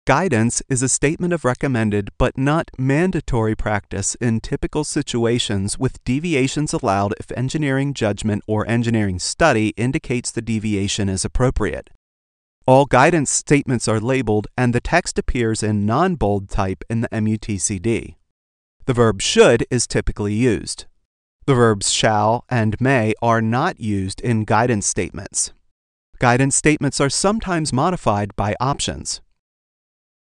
Guidance is a statement of recommended but not mandatory practice in typical situations, with deviations allowed if engineering judgment or engineering study indicates the deviation is appropriate. All guidance statements are labeled, and the text appears in non-bold type in the MUTCD. The verb should is typically used. The verbs shall and may are not used in guidance statements. Guidance statements are sometimes modified by options.